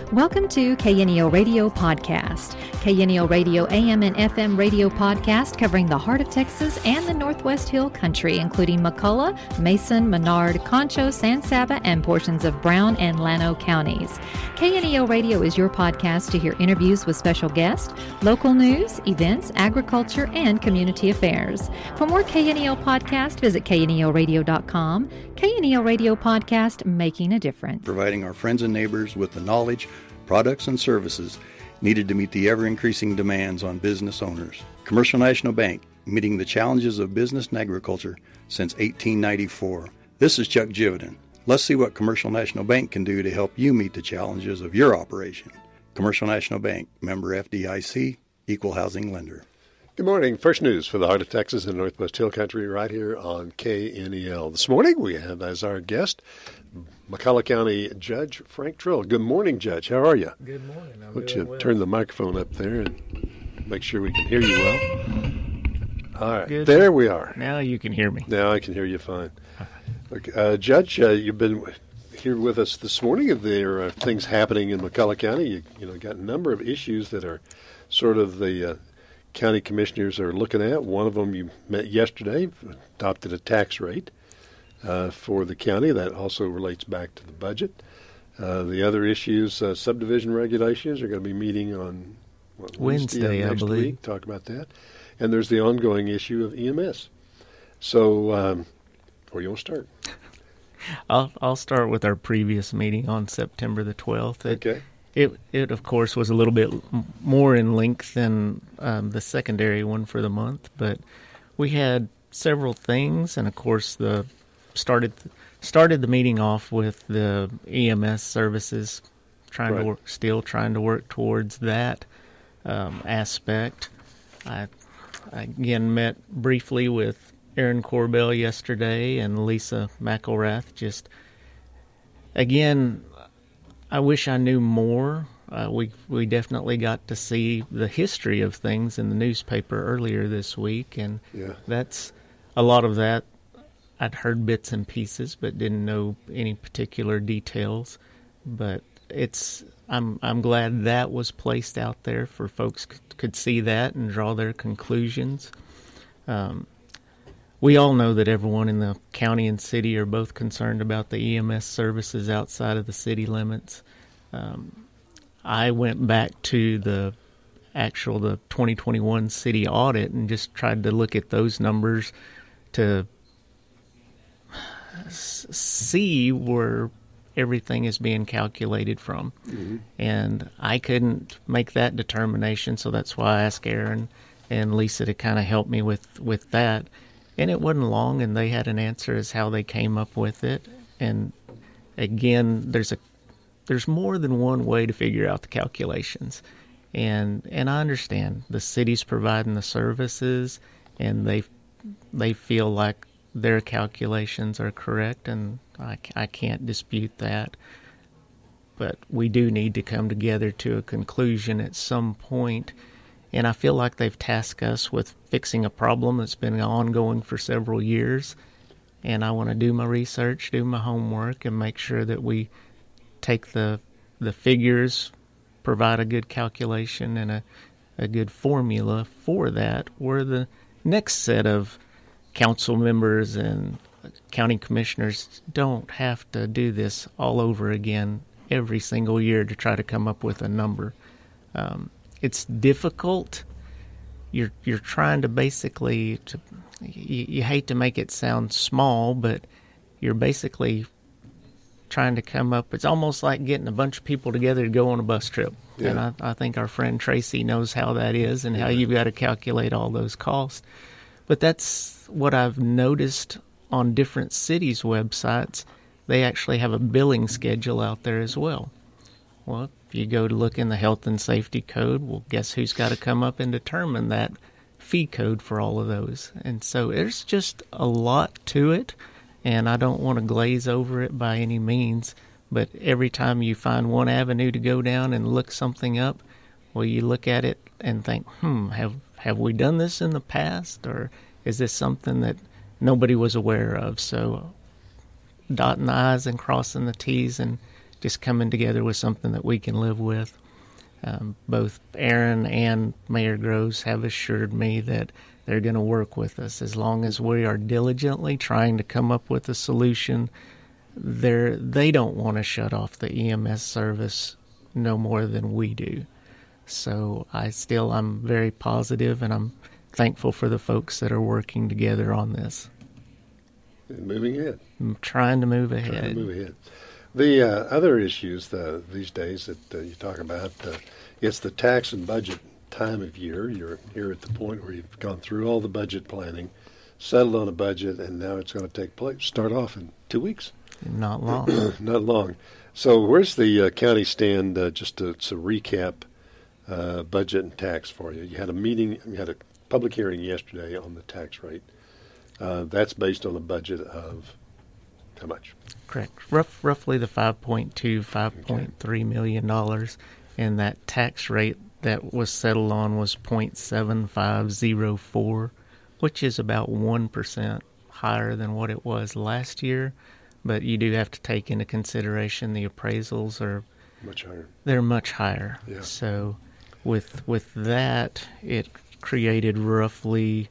Welcome to KNEO Radio Podcast. KNEO Radio AM and FM radio podcast covering the heart of Texas and the Northwest Hill Country, including McCullough, Mason, Menard, Concho, San Saba, and portions of Brown and Llano counties. KNEO Radio is your podcast to hear interviews with special guests, local news, events, agriculture, and community affairs. For more KNEO podcast, visit KNEOradio.com. KNEO Radio Podcast, making a difference. Providing our friends and neighbors with the knowledge, products, and services needed to meet the ever-increasing demands on business owners. Commercial National Bank, meeting the challenges of business and agriculture since 1894. This is Chuck Jividen. Let's see what Commercial National Bank can do to help you meet the challenges of your operation. Commercial National Bank, member FDIC, equal housing lender. Good morning. First news for the heart of Texas and Northwest Hill Country right here on KNEL. This morning we have as our guest McCullough County Judge Frank Trill. Good morning, Judge. How are you? Good morning. I'm Why don't doing you well. Turn the microphone up there and make sure we can hear you well. All right. Good. There we are. Now you can hear me. Now I can hear you fine. Okay, Judge, you've been here with us this morning. There are things happening in McCullough County. You got a number of issues that are sort of the county commissioners are looking at. One of them you met yesterday, adopted a tax rate for the county. That also relates back to the budget. The other issues, subdivision regulations, are going to be meeting on Wednesday, next I believe. week. Talk about that. And there's the ongoing issue of EMS. So, where you want to start? I'll start with our previous meeting on September the 12th. Okay. It of course was a little bit more in length than the secondary one for the month, but we had several things, and of course started the meeting off with the EMS services, trying to work towards that aspect. I again met briefly with Aaron Corbell yesterday and Lisa McElrath. Just again, I wish I knew more. We definitely got to see the history of things in the newspaper earlier this week, and that's a lot of that. I'd heard bits and pieces, but didn't know any particular details. But I'm glad that was placed out there for folks could see that and draw their conclusions. We all know that everyone in the county and city are both concerned about the EMS services outside of the city limits. I went back to the 2021 city audit and just tried to look at those numbers to see where everything is being calculated from. Mm-hmm. And I couldn't make that determination, so that's why I asked Aaron and Lisa to kind of help me with that. And it wasn't long, and they had an answer as how they came up with it. And again, there's more than one way to figure out the calculations. And I understand the city's providing the services, and they feel like their calculations are correct, and I can't dispute that. But we do need to come together to a conclusion at some point. And I feel like they've tasked us with fixing a problem that's been ongoing for several years. And I want to do my research, do my homework, and make sure that we take the figures, provide a good calculation and a good formula for that, where the next set of council members and county commissioners don't have to do this all over again every single year to try to come up with a number. It's difficult. You're trying to basically you hate to make it sound small, but you're basically trying to come up. It's almost like getting a bunch of people together to go on a bus trip. Yeah. And I think our friend Tracy knows how that is and how you've got to calculate all those costs. But that's what I've noticed on different cities' websites. They actually have a billing schedule out there as well. Well, if you go to look in the health and safety code, well, guess who's got to come up and determine that fee code for all of those? And so there's just a lot to it, and I don't want to glaze over it by any means, but every time you find one avenue to go down and look something up, well, you look at it and think, have we done this in the past, or is this something that nobody was aware of? So dotting the I's and crossing the T's and just coming together with something that we can live with. Both Aaron and Mayor Groves have assured me that they're going to work with us as long as we are diligently trying to come up with a solution. They don't want to shut off the EMS service no more than we do. So I'm very positive, and I'm thankful for the folks that are working together on this. And moving ahead. I'm trying to move ahead. The other issues these days that you talk about, it's the tax and budget time of year. You're here at the point where you've gone through all the budget planning, settled on a budget, and now it's going to take place. Start off in 2 weeks. Not long. Not long. So where's the county stand, just to recap budget and tax for you? You had a public hearing yesterday on the tax rate. That's based on a budget of how much? Correct. Roughly the $5.3 million, and that tax rate that was settled on was 0.7504, which is about 1% higher than what it was last year. But you do have to take into consideration the appraisals are much higher. They're much higher. Yeah. So with that, it created roughly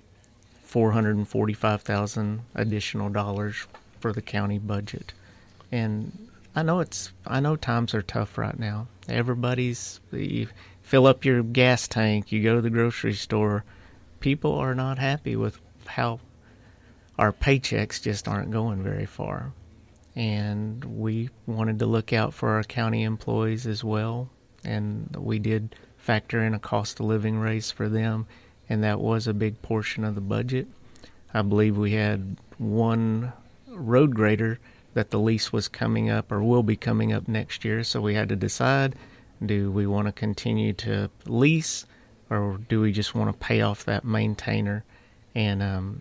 $445,000 additional dollars for the county budget. And I know times are tough right now. You fill up your gas tank, you go to the grocery store. People are not happy with how our paychecks just aren't going very far. And we wanted to look out for our county employees as well. And we did factor in a cost of living raise for them, and that was a big portion of the budget. I believe we had one road grader that the lease was coming up or will be coming up next year, so we had to decide, do we want to continue to lease or do we just want to pay off that maintainer and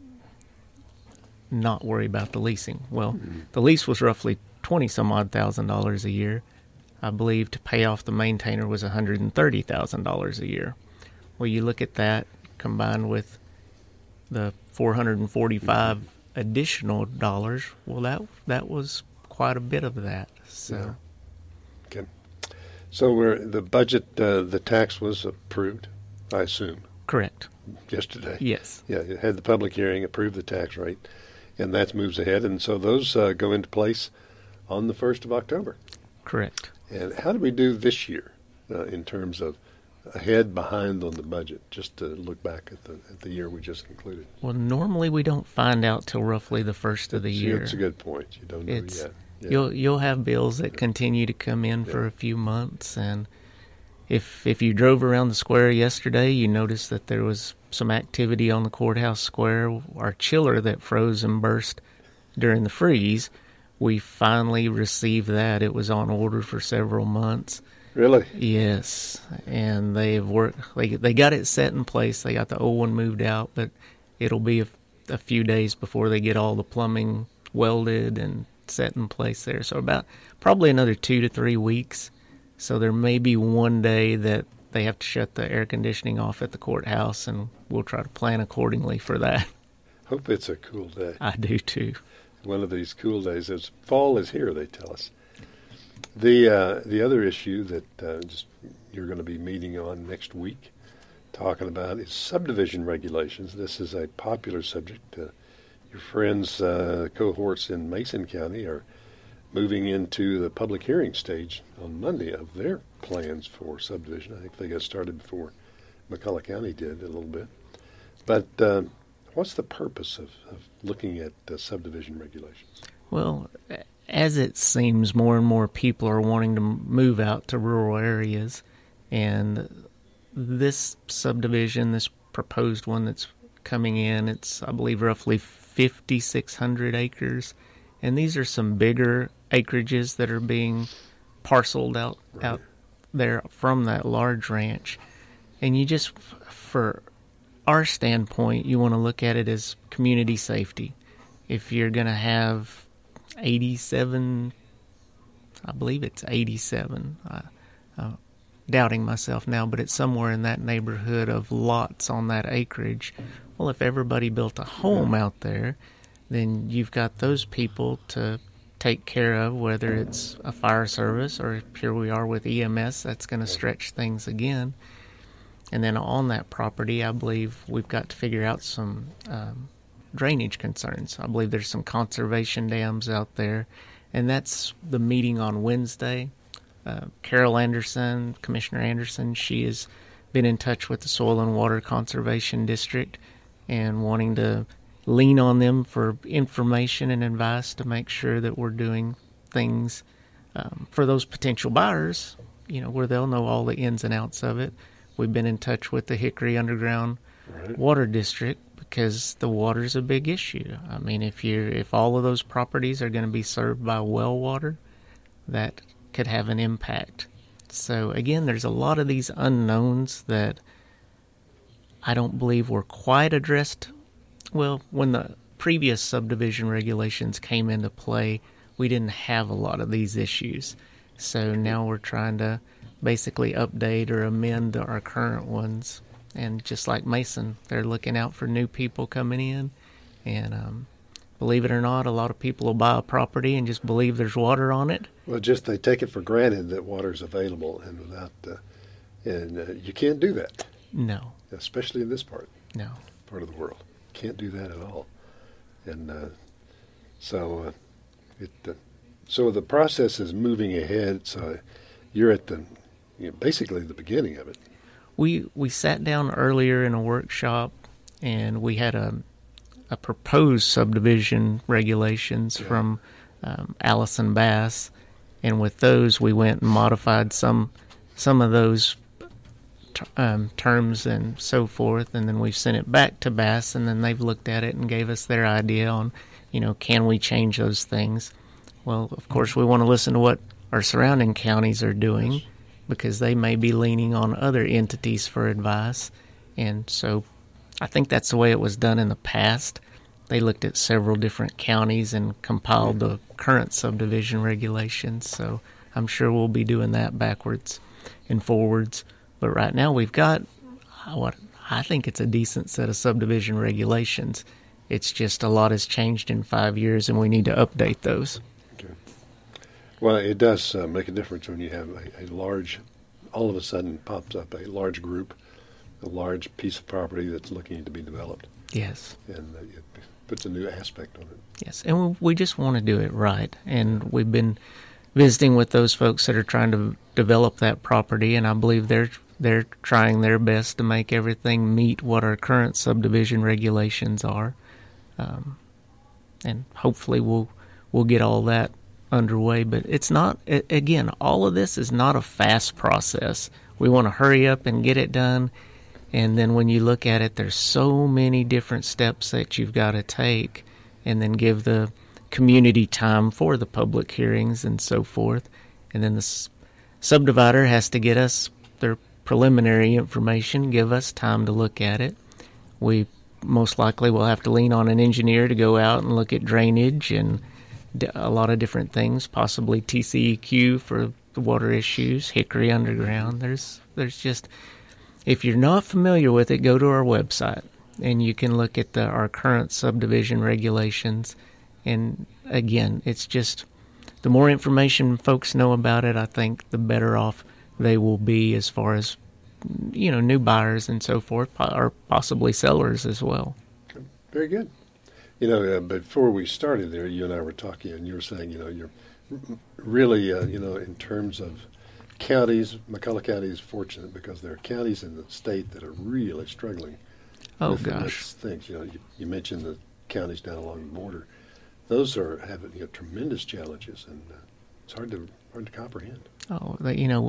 not worry about the leasing? Well, the lease was roughly $20,000 a year. I believe to pay off the maintainer was $130,000 a year. Well, you look at that combined with the $445 additional dollars. Well, that was quite a bit of that. So, yeah. Okay. So the budget, the tax was approved, I assume. Correct. Yesterday. Yes. Yeah, you had the public hearing, approved the tax rate, and that moves ahead. And so those go into place on the 1st of October. Correct. And how did we do this year in terms of ahead, behind on the budget, just to look back at the year we just concluded? Well, normally we don't find out till roughly the first of the year. That's a good point. You don't know yet. Yeah. You'll have bills that continue to come in for a few months, and if you drove around the square yesterday, you noticed that there was some activity on the courthouse square. Our chiller that froze and burst during the freeze, we finally received that. It was on order for several months. Really? Yes, and they've worked. They got it set in place. They got the old one moved out, but it'll be a few days before they get all the plumbing welded and set in place there. So about probably another 2 to 3 weeks. So there may be one day that they have to shut the air conditioning off at the courthouse, and we'll try to plan accordingly for that. Hope it's a cool day. I do too. One of these cool days. Fall is here, they tell us. The other issue that you're going to be meeting on next week, talking about, is subdivision regulations. This is a popular subject. Your friends, cohorts in Mason County, are moving into the public hearing stage on Monday of their plans for subdivision. I think they got started before McCulloch County did a little bit. But what's the purpose of looking at subdivision regulations? Well, as it seems, more and more people are wanting to move out to rural areas, and this subdivision, this proposed one that's coming in, it's, I believe, roughly 5,600 acres, and these are some bigger acreages that are being parceled out there from that large ranch. And you just, for our standpoint, you want to look at it as community safety. If you're going to have 87, I believe it's 87, doubting myself now, but it's somewhere in that neighborhood of lots on that acreage. Well, if everybody built a home out there, then you've got those people to take care of, whether it's a fire service or here we are with EMS, that's going to stretch things again. And then on that property, I believe we've got to figure out some drainage concerns. I believe there's some conservation dams out there, and that's the meeting on Wednesday. Carol Anderson, Commissioner Anderson, she has been in touch with the Soil and Water Conservation District and wanting to lean on them for information and advice to make sure that we're doing things for those potential buyers, where they'll know all the ins and outs of it. We've been in touch with the Hickory Underground Water District because the water's a big issue. I mean, if all of those properties are going to be served by well water, that could have an impact. So again, there's a lot of these unknowns that I don't believe were quite addressed. Well, when the previous subdivision regulations came into play, we didn't have a lot of these issues. So now we're trying to basically update or amend our current ones. And just like Mason, they're looking out for new people coming in. And believe it or not, a lot of people will buy a property and just believe there's water on it. Well, just they take it for granted that water's available, and without, you can't do that. No. Especially in this part No. of the world. Can't do that at all. And so the process is moving ahead. So you're at basically the beginning of it. We sat down earlier in a workshop, and we had a proposed subdivision regulations from Allison Bass, and with those we went and modified some of those terms and so forth, and then we've sent it back to Bass, and then they've looked at it and gave us their idea on, can we change those things? Well, of course, we want to listen to what our surrounding counties are doing, because they may be leaning on other entities for advice. And so I think that's the way it was done in the past. They looked at several different counties and compiled the current subdivision regulations. So I'm sure we'll be doing that backwards and forwards. But right now we've got what I think it's a decent set of subdivision regulations. It's just a lot has changed in 5 years, and we need to update those. Okay. Well, it does make a difference when you have a large, all of a sudden pops up a large group, a large piece of property that's looking to be developed. Yes. And it puts a new aspect on it. Yes, and we just want to do it right. And we've been visiting with those folks that are trying to develop that property, and I believe they're trying their best to make everything meet what our current subdivision regulations are. And hopefully we'll get all that underway. But it's not, again, all of this is not a fast process. We want to hurry up and get it done. And then when you look at it, there's so many different steps that you've got to take, and then give the community time for the public hearings and so forth. And then the subdivider has to get us their preliminary information, give us time to look at it. We most likely will have to lean on an engineer to go out and look at drainage and a lot of different things, possibly TCEQ for the water issues, Hickory Underground. There's just, if you're not familiar with it, go to our website and you can look at our current subdivision regulations. And again, it's just, the more information folks know about it, I think the better off they will be as far as, new buyers and so forth, or possibly sellers as well. Very good. Before we started there, you and I were talking, and you were saying, you're really, in terms of counties, McCulloch County is fortunate because there are counties in the state that are really struggling with these things. You mentioned the counties down along the border; those are having tremendous challenges, and it's hard to comprehend. Oh,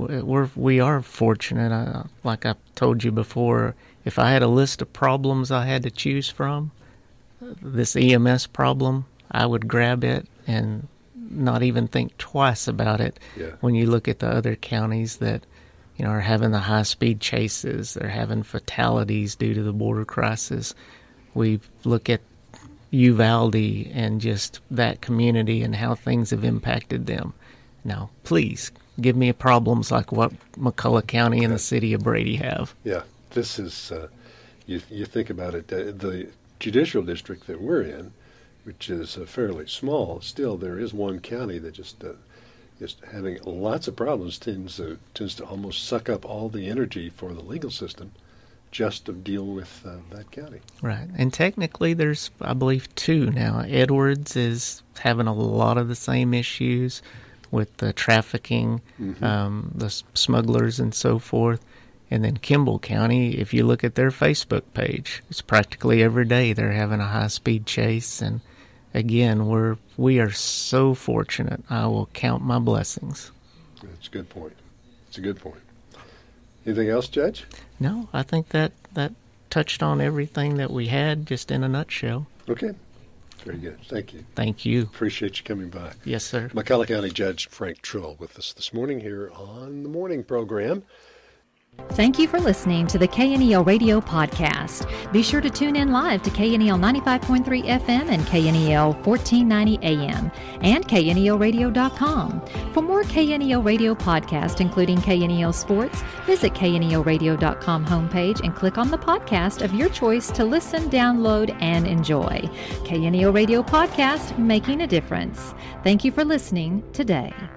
we are fortunate. Like I told you before, if I had a list of problems I had to choose from, this EMS problem, I would grab it and not even think twice about it. Yeah. When you look at the other counties that, are having the high-speed chases, they're having fatalities due to the border crisis. We look at Uvalde and just that community and how things have impacted them. Now, please, give me problems like what McCulloch County and the city of Brady have. Yeah, this is, you think about it, the judicial district that we're in which is fairly small, still there is one county that just having lots of problems, tends to almost suck up all the energy for the legal system just to deal with that county. Right. And technically there's, I believe, 2 now. Edwards is having a lot of the same issues with the trafficking, the smugglers and so forth. And then Kimball County, if you look at their Facebook page, it's practically every day they're having a high-speed chase. And again, we are so fortunate. I will count my blessings. That's a good point. It's a good point. Anything else, Judge? No, I think that touched on everything that we had, just in a nutshell. Okay. Very good. Thank you. Thank you. Appreciate you coming by. Yes, sir. McCulloch County Judge Frank Truill with us this morning here on the morning program. Thank you for listening to the KNEL Radio Podcast. Be sure to tune in live to KNEL 95.3 FM and KNEL 1490 AM and KNELradio.com. For more KNEL Radio podcasts, including KNEL Sports, visit KNELradio.com homepage and click on the podcast of your choice to listen, download, and enjoy. KNEL Radio Podcast, making a difference. Thank you for listening today.